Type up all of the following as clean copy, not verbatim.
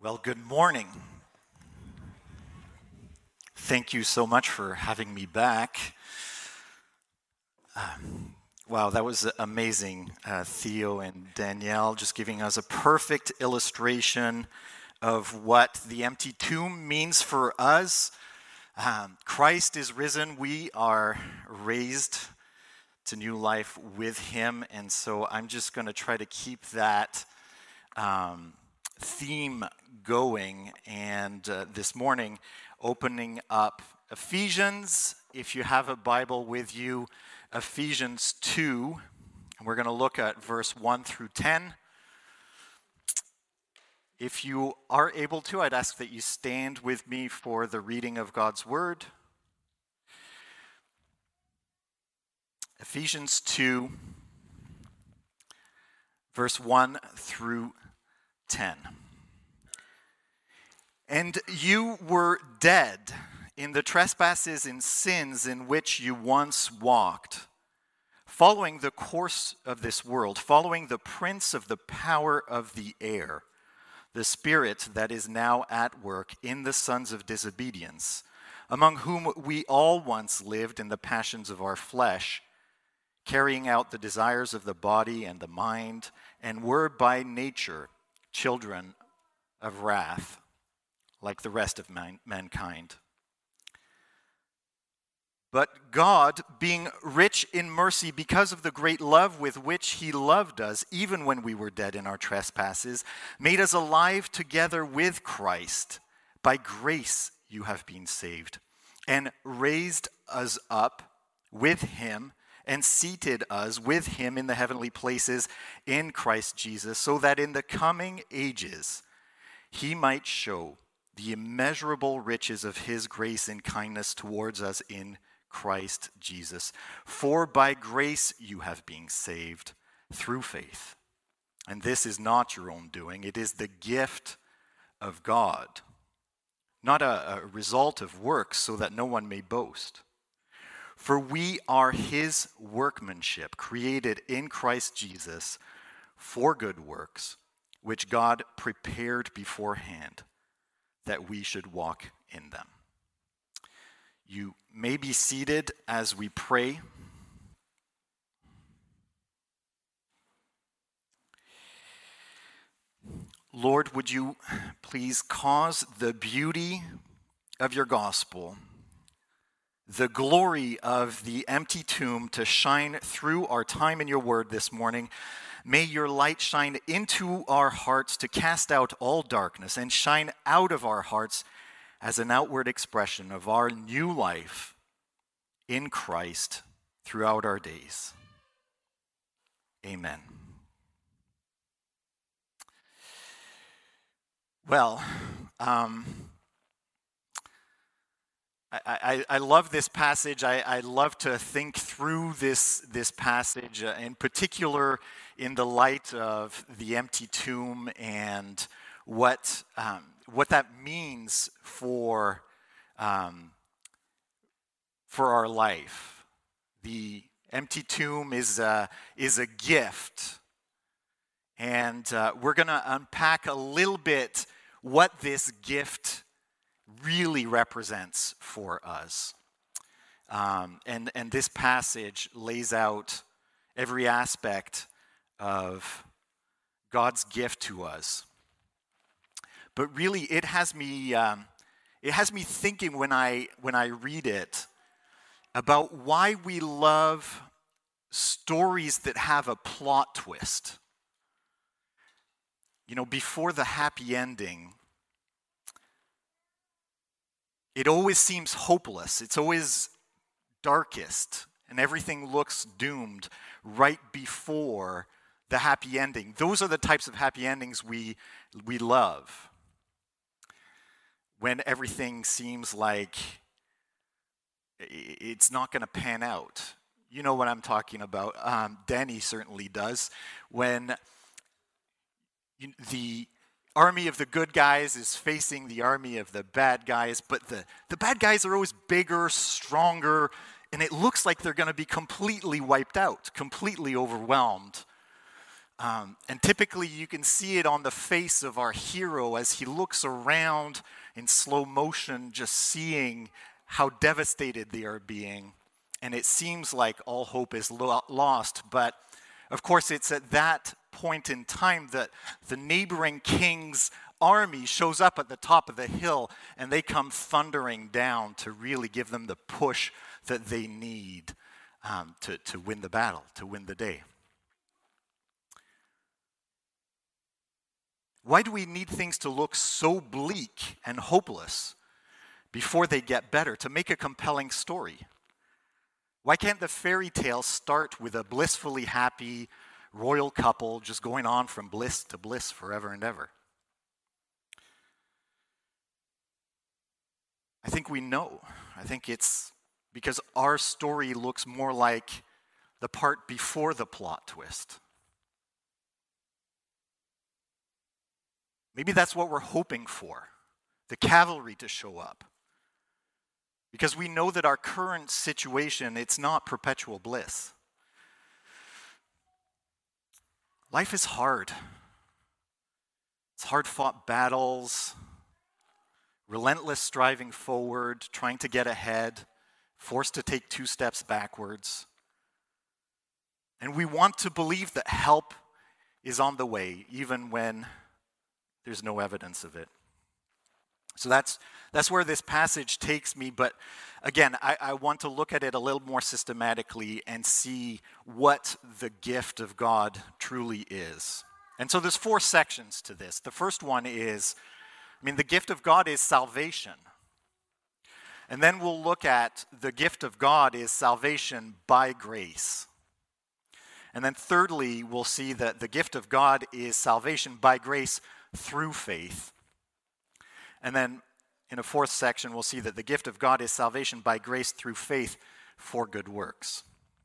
Well, good morning. Thank you so much for having me back. Wow, that was amazing, Theo and Danielle, just giving us a perfect illustration of what the empty tomb means for us. Christ is risen. We are raised to new life with him, and so I'm just going to try to keep that theme going, and this morning opening up Ephesians. If you have a Bible with you, Ephesians 2, and we're going to look at verse 1 through 10. If you are able to, I'd ask that you stand with me for the reading of God's Word. Ephesians 2, verse 1 through 10. And you were dead in the trespasses and sins in which you once walked, following the course of this world, following the prince of the power of the air, the spirit that is now at work in the sons of disobedience, among whom we all once lived in the passions of our flesh, carrying out the desires of the body and the mind, and were by nature children of wrath, like the rest of mankind. But God, being rich in mercy because of the great love with which he loved us, even when we were dead in our trespasses, made us alive together with Christ. By grace you have been saved, and raised us up with him, and seated us with him in the heavenly places in Christ Jesus, so that in the coming ages he might show the immeasurable riches of his grace and kindness towards us in Christ Jesus. For by grace you have been saved through faith. And this is not your own doing. It is the gift of God, not a result of works, so that no one may boast. For we are his workmanship, created in Christ Jesus for good works, which God prepared beforehand that we should walk in them. You may be seated as we pray. Lord, would you please cause the beauty of your gospel, the glory of the empty tomb to shine through our time in your word this morning. May your light shine into our hearts to cast out all darkness and shine out of our hearts as an outward expression of our new life in Christ throughout our days. Amen. Well, I love this passage. I love to think through this passage, in particular in the light of the empty tomb and what that means for our life. The empty tomb is a gift, and we're going to unpack a little bit what this gift really represents for us. And this passage lays out every aspect of God's gift to us. But really, it has me thinking when I read it about why we love stories that have a plot twist. You know, before the happy ending, it always seems hopeless. It's always darkest, and everything looks doomed right before the happy ending. Those are the types of happy endings we love. When everything seems like it's not going to pan out. You know what I'm talking about. Danny certainly does. When the army of the good guys is facing the army of the bad guys, but the bad guys are always bigger, stronger, and it looks like they're going to be completely wiped out, completely overwhelmed. And typically you can see it on the face of our hero as he looks around in slow motion, just seeing how devastated they are being. And it seems like all hope is lost. But of course, it's at that point in time that the neighboring king's army shows up at the top of the hill, and they come thundering down to really give them the push that they need to win the battle, to win the day. Why do we need things to look so bleak and hopeless before they get better, to make a compelling story? Why can't the fairy tale start with a blissfully happy royal couple just going on from bliss to bliss forever and ever? I think we know. I think it's because our story looks more like the part before the plot twist. Maybe that's what we're hoping for, the cavalry to show up. Because we know that our current situation, it's not perpetual bliss. Life is hard. It's hard-fought battles, relentless striving forward, trying to get ahead, forced to take 2 steps backwards. And we want to believe that help is on the way, even when there's no evidence of it. So that's where this passage takes me. But again, I want to look at it a little more systematically and see what the gift of God truly is. And so there's 4 sections to this. The first one is, the gift of God is salvation. And then we'll look at the gift of God is salvation by grace. And then thirdly, we'll see that the gift of God is salvation by grace through faith. And then in a 4th section, we'll see that the gift of God is salvation by grace through faith for good works.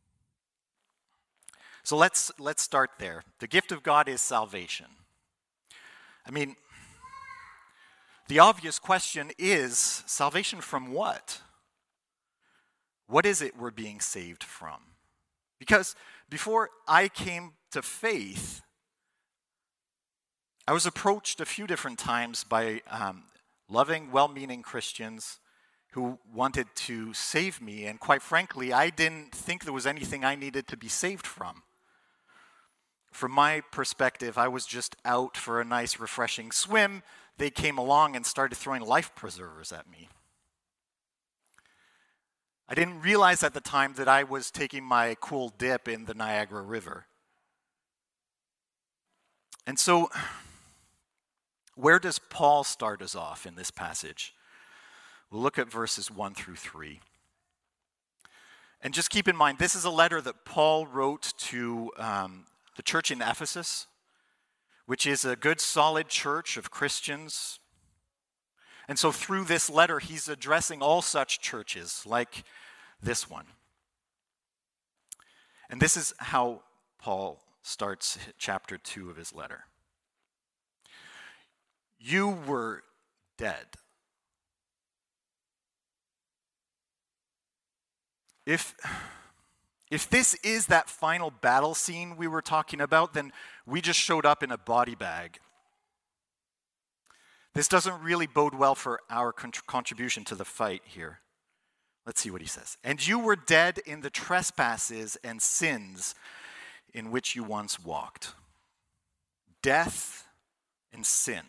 So let's start there. The gift of God is salvation. The obvious question is, salvation from what? What is it we're being saved from? Because before I came to faith, I was approached a few different times by loving, well-meaning Christians who wanted to save me, and quite frankly, I didn't think there was anything I needed to be saved from. From my perspective, I was just out for a nice, refreshing swim. They came along and started throwing life preservers at me. I didn't realize at the time that I was taking my cool dip in the Niagara River. And so, where does Paul start us off in this passage? We'll look at verses 1 through 3. And just keep in mind, this is a letter that Paul wrote to the church in Ephesus, which is a good, solid church of Christians. And so through this letter, he's addressing all such churches like this one. And this is how Paul starts chapter 2 of his letter. You were dead. If this is that final battle scene we were talking about, then we just showed up in a body bag. This doesn't really bode well for our contribution to the fight here. Let's see what he says. And you were dead in the trespasses and sins in which you once walked. Death and sin.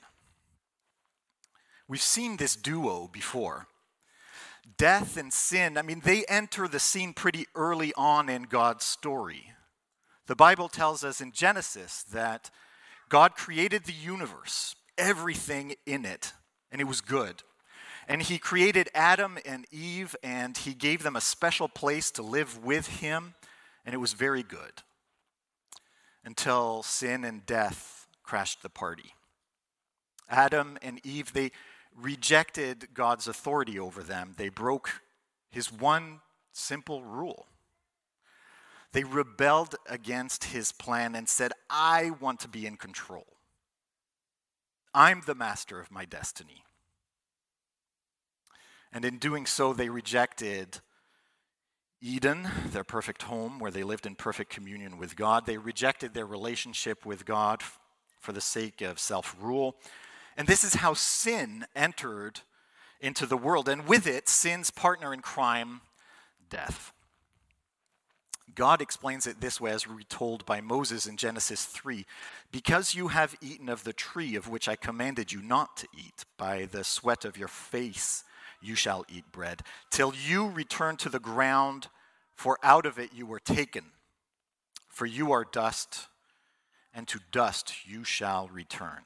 We've seen this duo before. Death and sin, they enter the scene pretty early on in God's story. The Bible tells us in Genesis that God created the universe, everything in it, and it was good. And he created Adam and Eve, and he gave them a special place to live with him, and it was very good. Until sin and death crashed the party. Adam and Eve, they rejected God's authority over them. They broke his one simple rule. They rebelled against his plan and said, I want to be in control. I'm the master of my destiny. And in doing so, they rejected Eden, their perfect home where they lived in perfect communion with God. They rejected their relationship with God for the sake of self-rule. And this is how sin entered into the world. And with it, sin's partner in crime, death. God explains it this way as retold by Moses in Genesis 3. Because you have eaten of the tree of which I commanded you not to eat, by the sweat of your face you shall eat bread, till you return to the ground, for out of it you were taken. For you are dust, and to dust you shall return.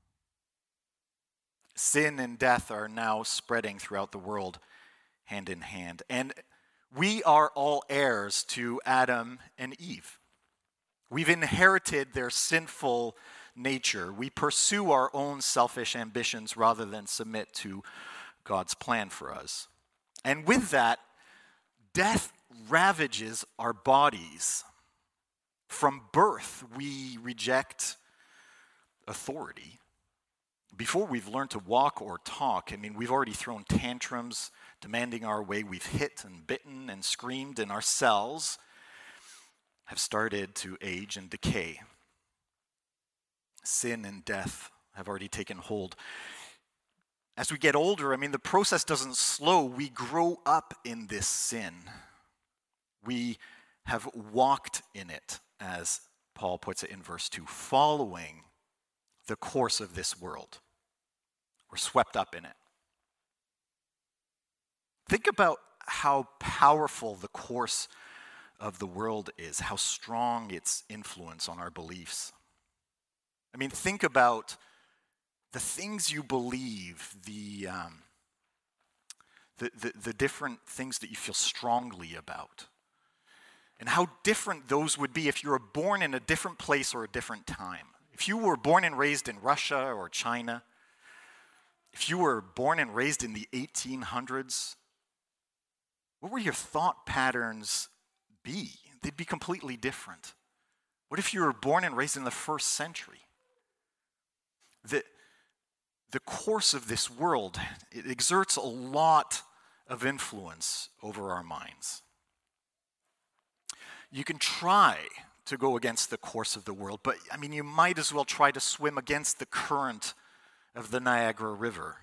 Sin and death are now spreading throughout the world, hand in hand. And we are all heirs to Adam and Eve. We've inherited their sinful nature. We pursue our own selfish ambitions rather than submit to God's plan for us. And with that, death ravages our bodies. From birth, we reject authority. Before we've learned to walk or talk, we've already thrown tantrums, demanding our way. We've hit and bitten and screamed, and our cells have started to age and decay. Sin and death have already taken hold. As we get older, the process doesn't slow. We grow up in this sin. We have walked in it, as Paul puts it in verse 2, following the course of this world. We're swept up in it. Think about how powerful the course of the world is, how strong its influence on our beliefs. Think about the things you believe, the different things that you feel strongly about, and how different those would be if you were born in a different place or a different time. If you were born and raised in Russia or China, if you were born and raised in the 1800s, what would your thought patterns be? They'd be completely different. What if you were born and raised in the first century? The course of this world, it exerts a lot of influence over our minds. You can try to go against the course of the world, but you might as well try to swim against the current of the Niagara River.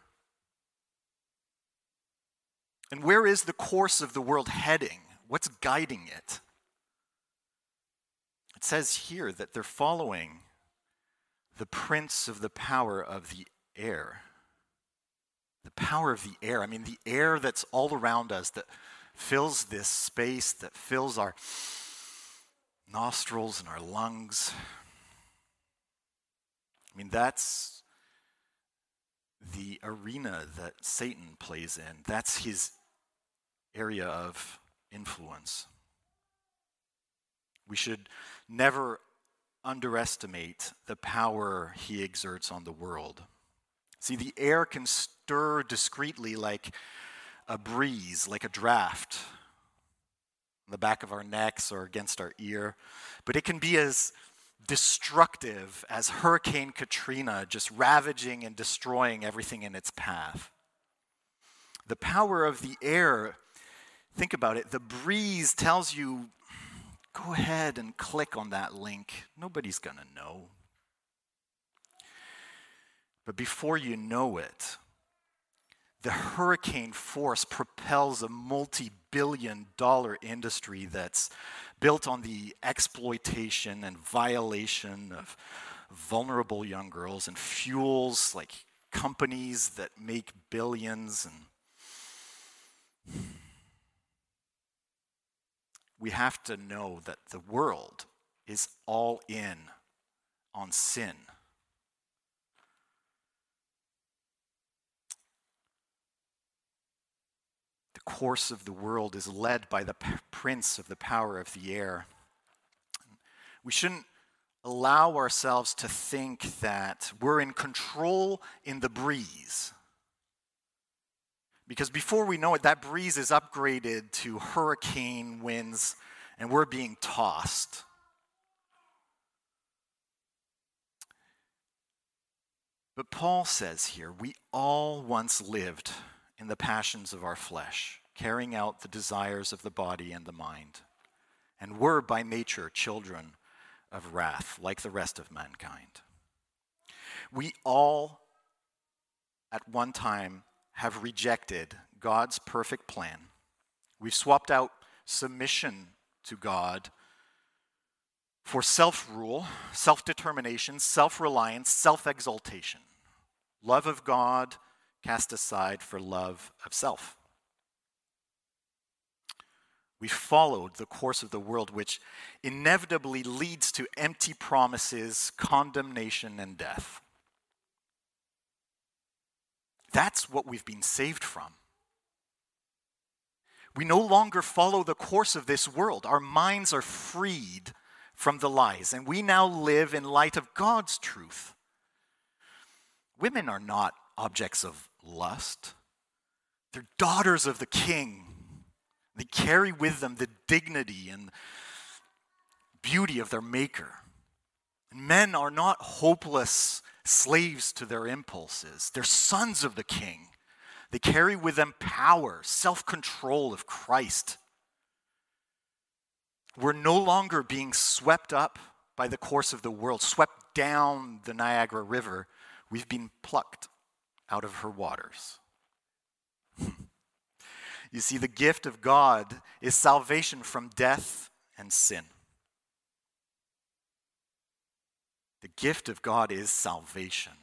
And where is the course of the world heading? What's guiding it? It says here that they're following the prince of the power of the air. The power of the air. The air that's all around us, that fills this space, that fills our nostrils and our lungs. That's the arena that Satan plays in. That's his area of influence. We should never underestimate the power he exerts on the world. See, the air can stir discreetly like a breeze, like a draft, on the back of our necks or against our ear, but it can be as destructive as Hurricane Katrina, just ravaging and destroying everything in its path. The power of the air, think about it, the breeze tells you, go ahead and click on that link. Nobody's going to know. But before you know it, the hurricane force propels a multi-billion-dollar industry that's built on the exploitation and violation of vulnerable young girls and fuels like companies that make billions. And we have to know that the world is all in on sin. The course of the world is led by the prince of the power of the air. We shouldn't allow ourselves to think that we're in control in the breeze. Because before we know it, that breeze is upgraded to hurricane winds and we're being tossed. But Paul says here, we all once lived in the passions of our flesh. carrying out the desires of the body and the mind, and were by nature children of wrath, like the rest of mankind. We all, at one time, have rejected God's perfect plan. We've swapped out submission to God for self-rule, self-determination, self-reliance, self-exaltation. Love of God cast aside for love of self. We followed the course of the world, which inevitably leads to empty promises, condemnation, and death. That's what we've been saved from. We no longer follow the course of this world. Our minds are freed from the lies, and we now live in light of God's truth. Women are not objects of lust. They're daughters of the King. They carry with them the dignity and beauty of their Maker. And men are not hopeless slaves to their impulses. They're sons of the King. They carry with them power, self-control of Christ. We're no longer being swept up by the course of the world, swept down the Niagara River. We've been plucked out of her waters. You see, the gift of God is salvation from death and sin. The gift of God is salvation.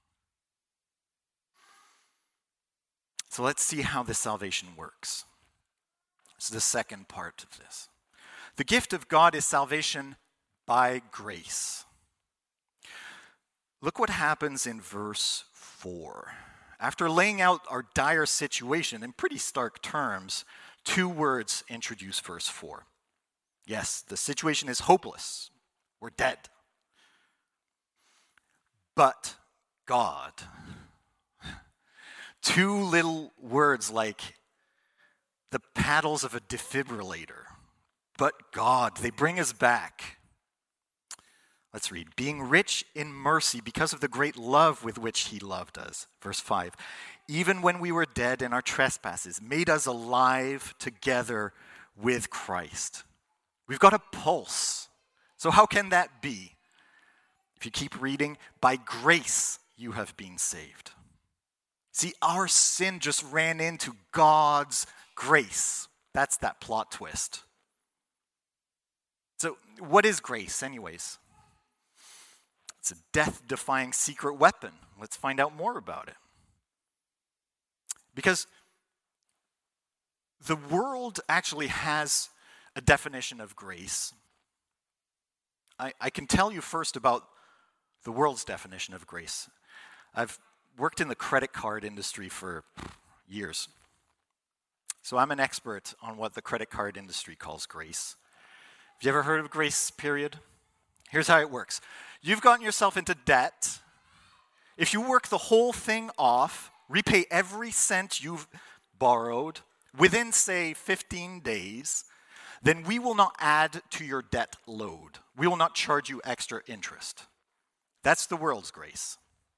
So let's see how this salvation works. This is the second part of this. The gift of God is salvation by grace. Look what happens in verse 4. After laying out our dire situation in pretty stark terms, two words introduce verse 4. Yes, the situation is hopeless. We're dead. But God. Two little words like the paddles of a defibrillator. But God, they bring us back. Let's read. Being rich in mercy because of the great love with which he loved us. Verse 5. Even when we were dead in our trespasses, made us alive together with Christ. We've got a pulse. So how can that be? If you keep reading, by grace you have been saved. See, our sin just ran into God's grace. That's that plot twist. So what is grace anyways? It's a death-defying secret weapon. Let's find out more about it. Because the world actually has a definition of grace. I can tell you first about the world's definition of grace. I've worked in the credit card industry for years. So I'm an expert on what the credit card industry calls grace. Have you ever heard of grace period? Here's how it works. You've gotten yourself into debt. If you work the whole thing off, repay every cent you've borrowed within, say, 15 days, then we will not add to your debt load. We will not charge you extra interest. That's the world's grace.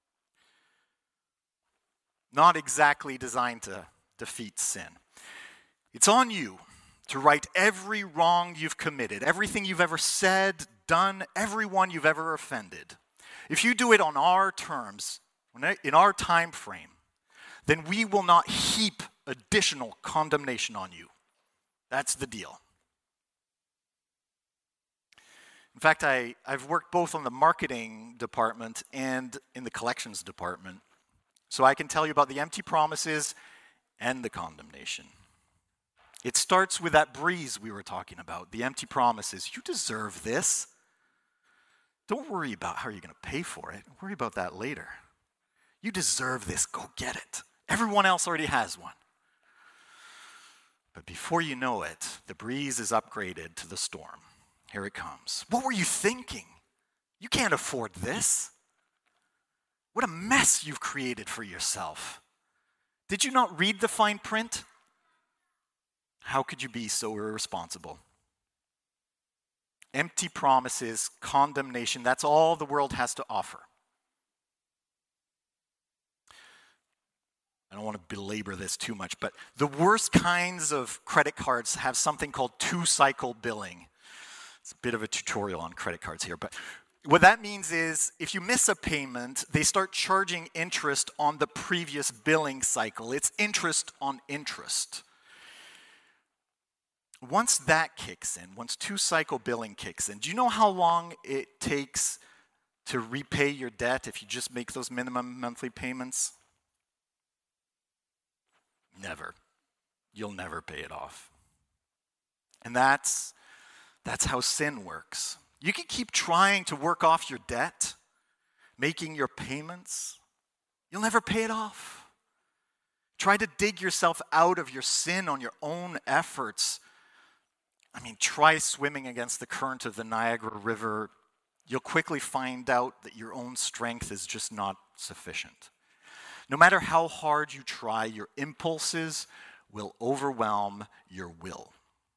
Not exactly designed to defeat sin. It's on you to right every wrong you've committed, everything you've ever said, done, everyone you've ever offended. If you do it on our terms, in our time frame, then we will not heap additional condemnation on you. That's the deal. In fact, I've worked both on the marketing department and in the collections department, so I can tell you about the empty promises and the condemnation. It starts with that breeze we were talking about, the empty promises. You deserve this. Don't worry about how you're going to pay for it. Worry about that later. You deserve this. Go get it. Everyone else already has one. But before you know it, the breeze is upgraded to the storm. Here it comes. What were you thinking? You can't afford this. What a mess you've created for yourself. Did you not read the fine print? How could you be so irresponsible? Empty promises, condemnation, that's all the world has to offer. I don't want to belabor this too much, but the worst kinds of credit cards have something called two-cycle billing. It's a bit of a tutorial on credit cards here, but what that means is if you miss a payment, they start charging interest on the previous billing cycle. It's interest on interest. Once that kicks in, once two-cycle billing kicks in, do you know how long it takes to repay your debt if you just make those minimum monthly payments? Never. You'll never pay it off. And that's how sin works. You can keep trying to work off your debt, making your payments. You'll never pay it off. Try to dig yourself out of your sin on your own efforts. Try swimming against the current of the Niagara River. You'll quickly find out that your own strength is just not sufficient. No matter how hard you try, your impulses will overwhelm your will.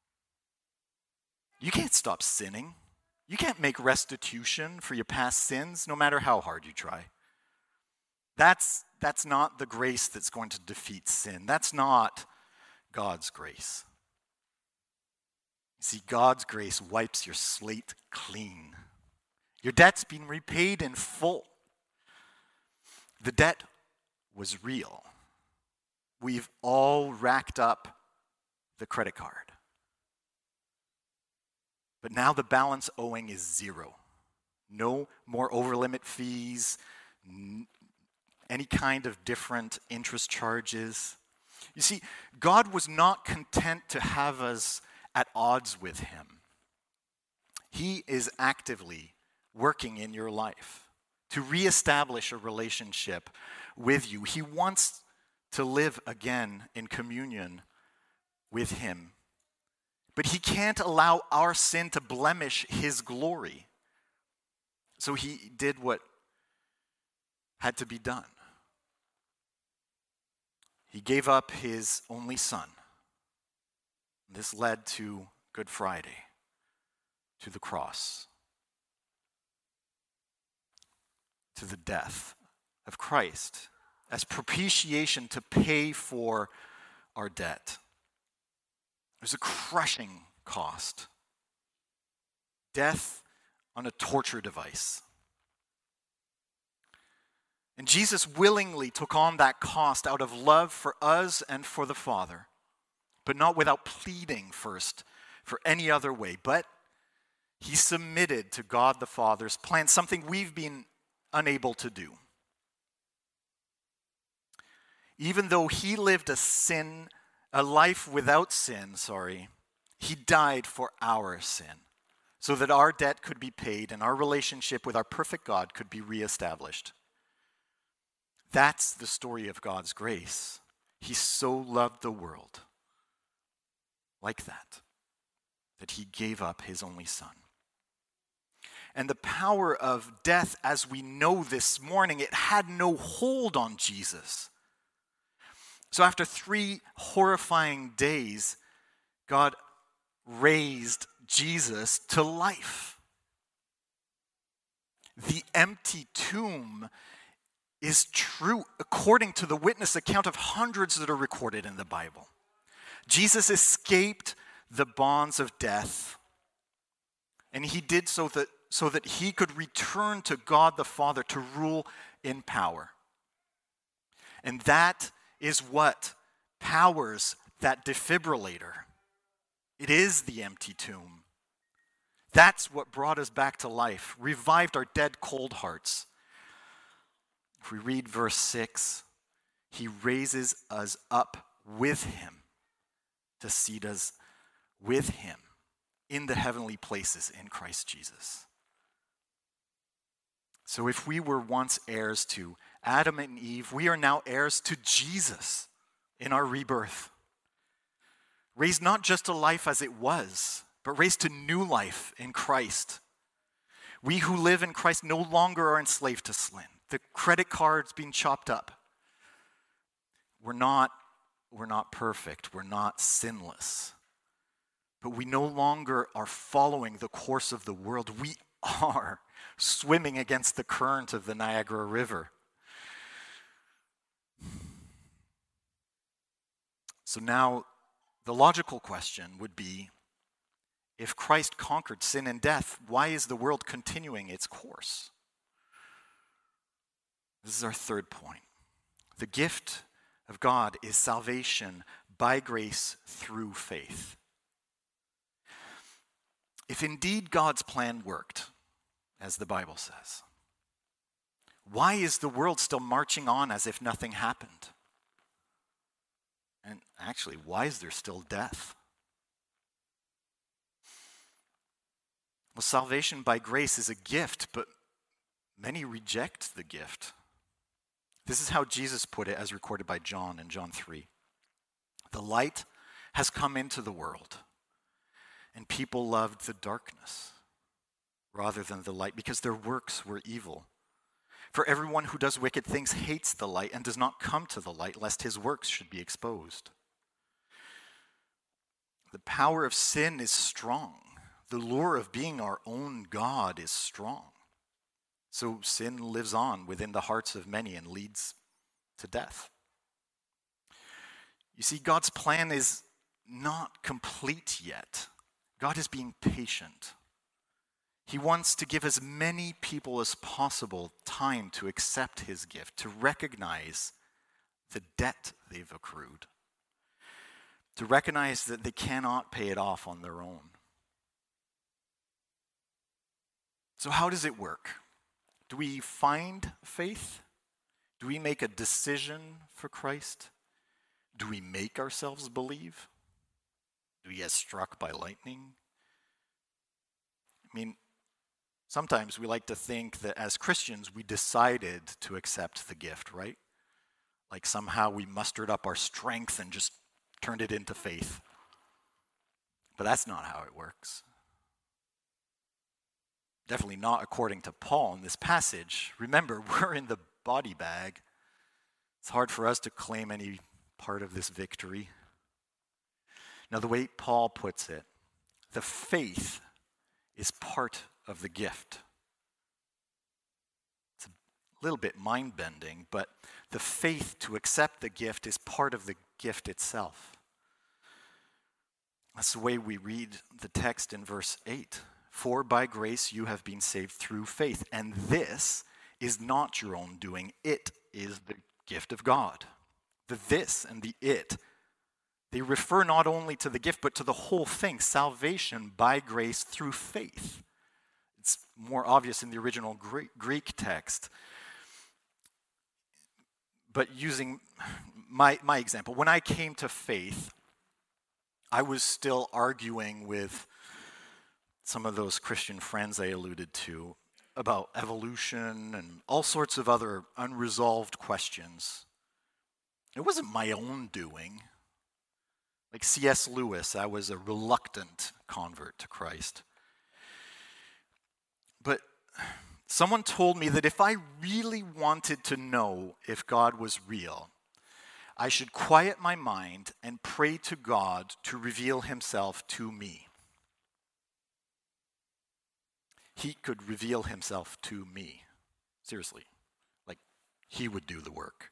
You can't stop sinning. You can't make restitution for your past sins, no matter how hard you try. That's not the grace that's going to defeat sin. That's not God's grace. You see, God's grace wipes your slate clean. Your debt's been repaid in full. The debt was real. We've all racked up the credit card. But now the balance owing is zero. No more overlimit fees, any kind of different interest charges. You see, God was not content to have us at odds with him. He is actively working in your life to reestablish a relationship with you. He wants to live again in communion with him. But he can't allow our sin to blemish his glory. So he did what had to be done. He gave up his only son. This led to Good Friday, to the cross, to the death of Christ as propitiation to pay for our debt. There's a crushing cost. Death on a torture device. And Jesus willingly took on that cost out of love for us and for the Father, but not without pleading first for any other way. But he submitted to God the Father's plan, something we've been unable to do. Even though he lived a life without sin, he died for our sin, so that our debt could be paid and our relationship with our perfect God could be reestablished. That's the story of God's grace. He so loved the world like that he gave up his only son. And the power of death, as we know this morning, it had no hold on Jesus. So after 3 horrifying days, God raised Jesus to life. The empty tomb is true according to the witness account of hundreds that are recorded in the Bible. Jesus escaped the bonds of death, and he did so that he could return to God the Father to rule in power. And that is what powers that defibrillator. It is the empty tomb. That's what brought us back to life, revived our dead, cold hearts. If we read verse 6, he raises us up with him to seat us with him in the heavenly places in Christ Jesus. So if we were once heirs to Adam and Eve, we are now heirs to Jesus in our rebirth. Raised not just to life as it was, but raised to new life in Christ. We who live in Christ no longer are enslaved to sin. The credit card's being chopped up. We're not perfect. We're not sinless. But we no longer are following the course of the world. We are swimming against the current of the Niagara River. So now the logical question would be, if Christ conquered sin and death, why is the world continuing its course? This is our third point. The gift of God is salvation by grace through faith. If indeed God's plan worked, as the Bible says, why is the world still marching on as if nothing happened? And actually, why is there still death? Well, salvation by grace is a gift, but many reject the gift. This is how Jesus put it as recorded by John in John 3. The light has come into the world, and people loved the darkness rather than the light because their works were evil. For everyone who does wicked things hates the light and does not come to the light, lest his works should be exposed. The power of sin is strong. The lure of being our own God is strong. So sin lives on within the hearts of many and leads to death. You see, God's plan is not complete yet. God is being patient. He wants to give as many people as possible time to accept his gift, to recognize the debt they've accrued, to recognize that they cannot pay it off on their own. So how does it work? Do we find faith? Do we make a decision for Christ? Do we make ourselves believe? Do we get struck by lightning? I mean, sometimes we like to think that as Christians we decided to accept the gift, right? Like somehow we mustered up our strength and just turned it into faith. But that's not how it works. Definitely not according to Paul in this passage. Remember, we're in the body bag. It's hard for us to claim any part of this victory. Now, the way Paul puts it, the faith is part of the gift. It's a little bit mind-bending, but the faith to accept the gift is part of the gift itself. That's the way we read the text in verse 8. For by grace you have been saved through faith, and this is not your own doing. It is the gift of God. The this and the it, they refer not only to the gift, but to the whole thing, salvation by grace through faith. It's more obvious in the original Greek text. But using my example, when I came to faith, I was still arguing with some of those Christian friends I alluded to about evolution and all sorts of other unresolved questions. It wasn't my own doing. Like C.S. Lewis, I was a reluctant convert to Christ. But someone told me that if I really wanted to know if God was real, I should quiet my mind and pray to God to reveal himself to me. He could reveal himself to me. Seriously. Like, he would do the work.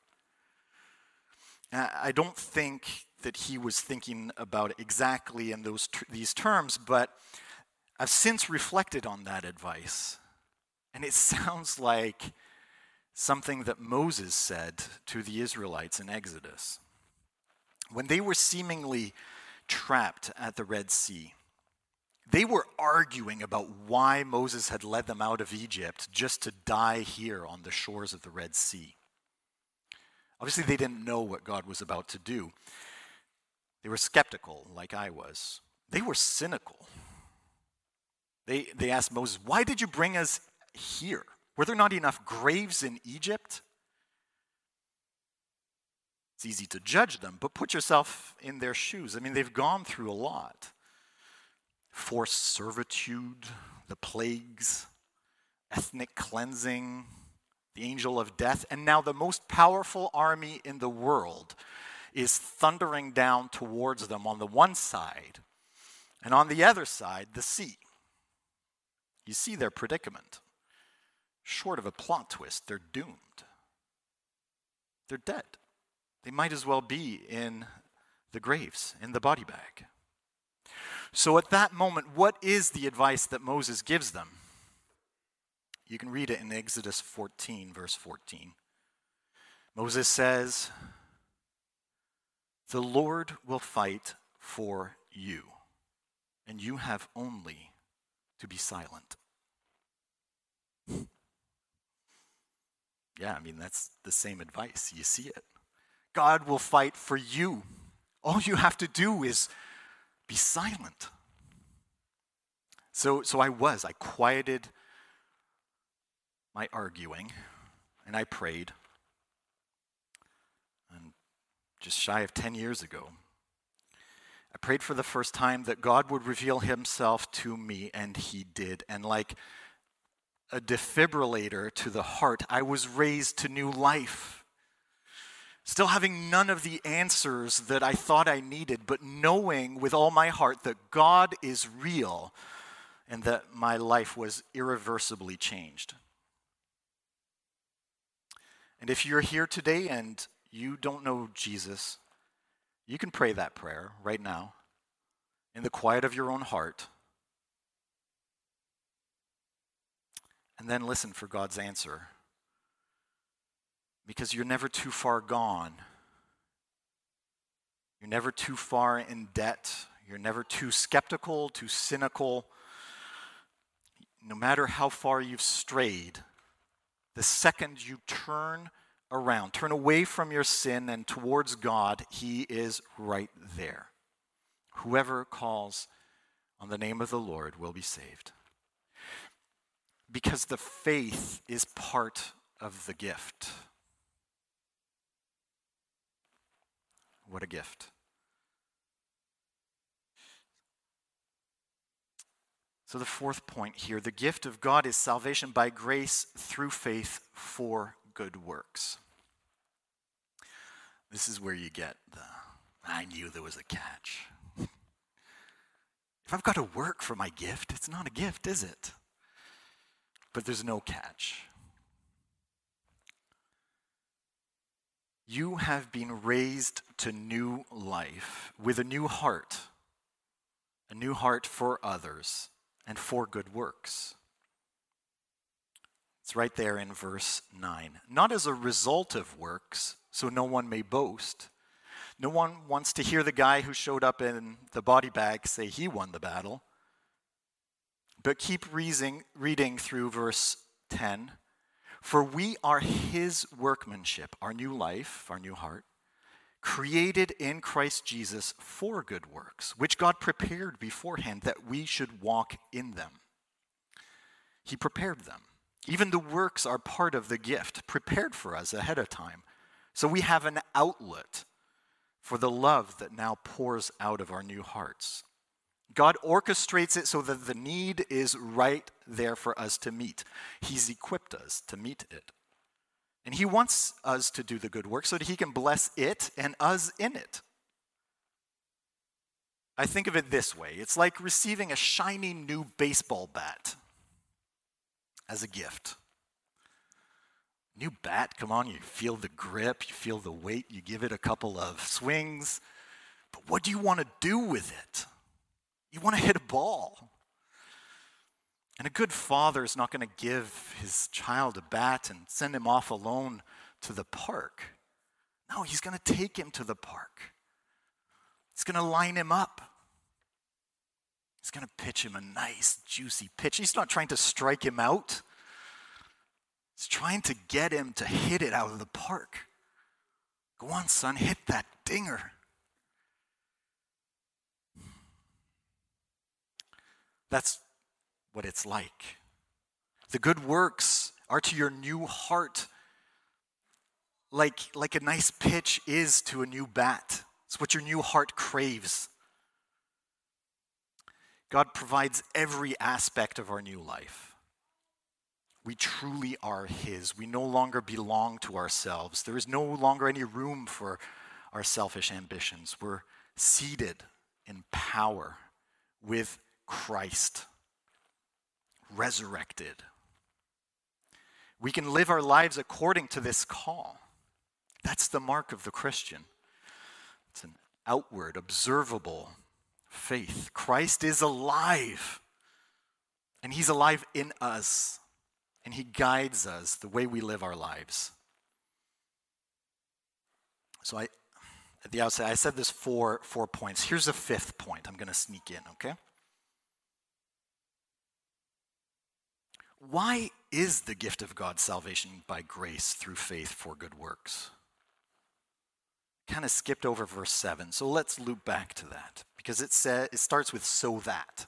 I don't think that he was thinking about it exactly in these terms, but I've since reflected on that advice. And it sounds like something that Moses said to the Israelites in Exodus. When they were seemingly trapped at the Red Sea, they were arguing about why Moses had led them out of Egypt just to die here on the shores of the Red Sea. Obviously, they didn't know what God was about to do. They were skeptical, like I was. They were cynical. They asked Moses, why did you bring us here? Were there not enough graves in Egypt? It's easy to judge them, but put yourself in their shoes. I mean, they've gone through a lot. Forced servitude, the plagues, ethnic cleansing, the angel of death, and now the most powerful army in the world is thundering down towards them on the one side, and on the other side, the sea. You see their predicament. Short of a plot twist, they're doomed. They're dead. They might as well be in the graves in the body bag. So at that moment, what is the advice that Moses gives them? You can read it in Exodus 14, verse 14. Moses says, "The Lord will fight for you, and you have only to be silent." Yeah, I mean, that's the same advice. You see it. God will fight for you. All you have to do is be silent. So I quieted my arguing, and I prayed. And just shy of 10 years ago, I prayed for the first time that God would reveal himself to me, and he did. And like a defibrillator to the heart, I was raised to new life. Still having none of the answers that I thought I needed, but knowing with all my heart that God is real and that my life was irreversibly changed. And if you're here today and you don't know Jesus, you can pray that prayer right now in the quiet of your own heart. And then listen for God's answer. Because you're never too far gone. You're never too far in debt. You're never too skeptical, too cynical. No matter how far you've strayed, the second you turn around, turn away from your sin and towards God, he is right there. Whoever calls on the name of the Lord will be saved. Because the faith is part of the gift. What a gift. So the fourth point here, the gift of God is salvation by grace through faith for good works. This is where you get I knew there was a catch. If I've got to work for my gift, it's not a gift, is it? But there's no catch. You have been raised to new life with a new heart for others and for good works. It's right there in verse 9. Not as a result of works, so no one may boast. No one wants to hear the guy who showed up in the body bag say he won the battle. But keep reading through verse 10. For we are his workmanship, our new life, our new heart, created in Christ Jesus for good works, which God prepared beforehand that we should walk in them. He prepared them. Even the works are part of the gift, prepared for us ahead of time. So we have an outlet for the love that now pours out of our new hearts. God orchestrates it so that the need is right there for us to meet. He's equipped us to meet it. And he wants us to do the good work so that he can bless it and us in it. I think of it this way. It's like receiving a shiny new baseball bat as a gift. New bat, come on, you feel the grip, you feel the weight, you give it a couple of swings. But what do you want to do with it? You want to hit a ball. And a good father is not going to give his child a bat and send him off alone to the park. No, he's going to take him to the park. He's going to line him up. He's going to pitch him a nice, juicy pitch. He's not trying to strike him out. He's trying to get him to hit it out of the park. Go on, son, hit that dinger. That's what it's like. The good works are to your new heart like a nice pitch is to a new bat. It's what your new heart craves. God provides every aspect of our new life. We truly are his. We no longer belong to ourselves. There is no longer any room for our selfish ambitions. We're seated in power with Christ, resurrected. We can live our lives according to this call. That's the mark of the Christian. It's an outward, observable faith. Christ is alive, and he's alive in us, and he guides us the way we live our lives. So at the outset, I said there's four points. Here's the fifth point I'm going to sneak in, okay? Why is the gift of God salvation by grace through faith for good works? Kind of skipped over verse 7, so let's loop back to that, because it starts with so that.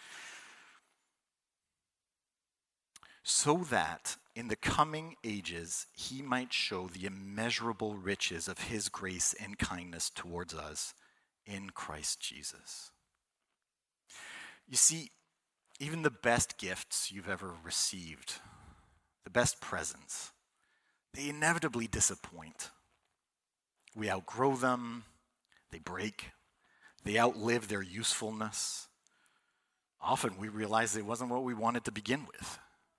So that in the coming ages he might show the immeasurable riches of his grace and kindness towards us in Christ Jesus. You see, even the best gifts you've ever received, the best presents, they inevitably disappoint. We outgrow them, they break, they outlive their usefulness. Often we realize it wasn't what we wanted to begin with.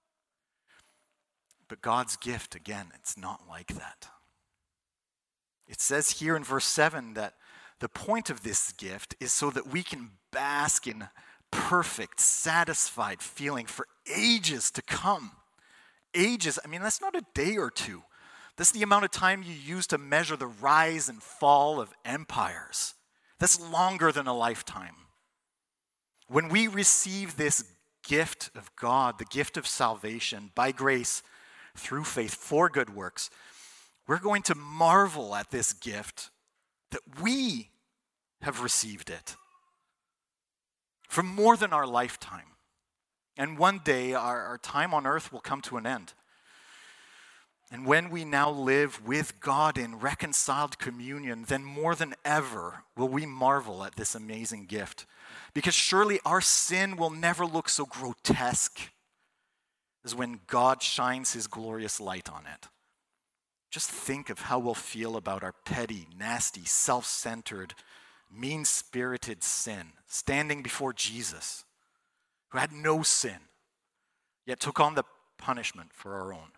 But God's gift, again, it's not like that. It says here in verse 7 that the point of this gift is so that we can bask in perfect, satisfied feeling for ages to come. Ages, I mean, that's not a day or two. That's the amount of time you use to measure the rise and fall of empires. That's longer than a lifetime. When we receive this gift of God, the gift of salvation by grace through faith for good works, we're going to marvel at this gift that we have received it for more than our lifetime. And one day our time on earth will come to an end. And when we now live with God in reconciled communion, then more than ever will we marvel at this amazing gift. Because surely our sin will never look so grotesque as when God shines his glorious light on it. Just think of how we'll feel about our petty, nasty, self-centered, mean-spirited sin standing before Jesus, who had no sin, yet took on the punishment for our own.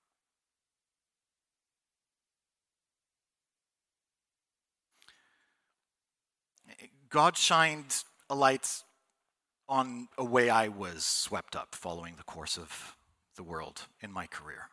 God shined a light on a way I was swept up following the course of the world in my career.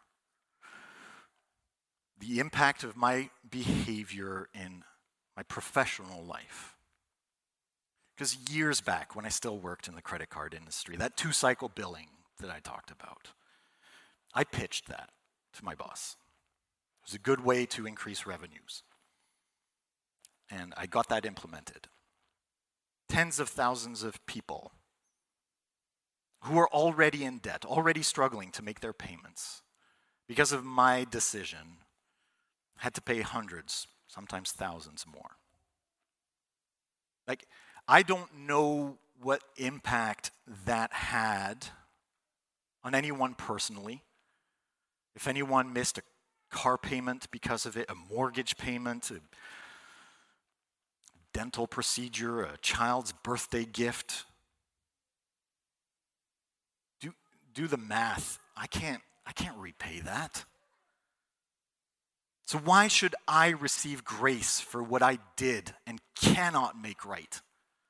The impact of my behavior in my professional life. Because years back, when I still worked in the credit card industry, that 2-cycle billing that I talked about, I pitched that to my boss. It was a good way to increase revenues. And I got that implemented. Tens of thousands of people who are already in debt, already struggling to make their payments, because of my decision, had to pay hundreds, sometimes thousands more. Like, I don't know what impact that had on anyone personally. If anyone missed a car payment because of it, a mortgage payment, a dental procedure, a child's birthday gift. Do the math. I can't repay that. So why should I receive grace for what I did and cannot make right?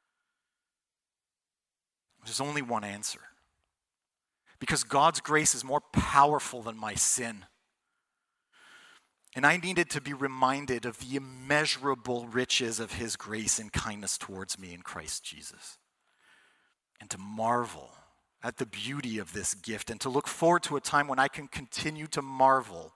There's only one answer. Because God's grace is more powerful than my sin. And I needed to be reminded of the immeasurable riches of his grace and kindness towards me in Christ Jesus. And to marvel at the beauty of this gift and to look forward to a time when I can continue to marvel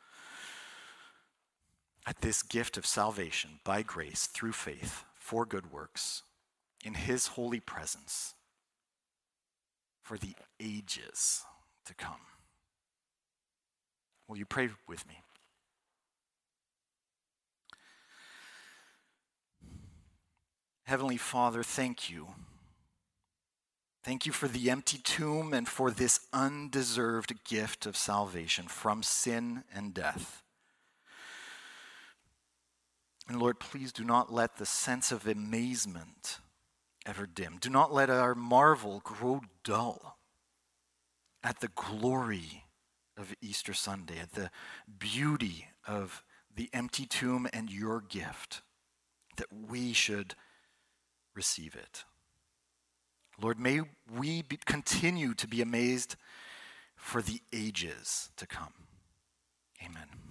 at this gift of salvation by grace through faith for good works in his holy presence for the ages to come. Will you pray with me? Heavenly Father, thank you. Thank you for the empty tomb and for this undeserved gift of salvation from sin and death. And Lord, please do not let the sense of amazement ever dim. Do not let our marvel grow dull at the glory of Easter Sunday, at the beauty of the empty tomb and your gift. that we should receive it. Lord, may we continue to be amazed for the ages to come. Amen.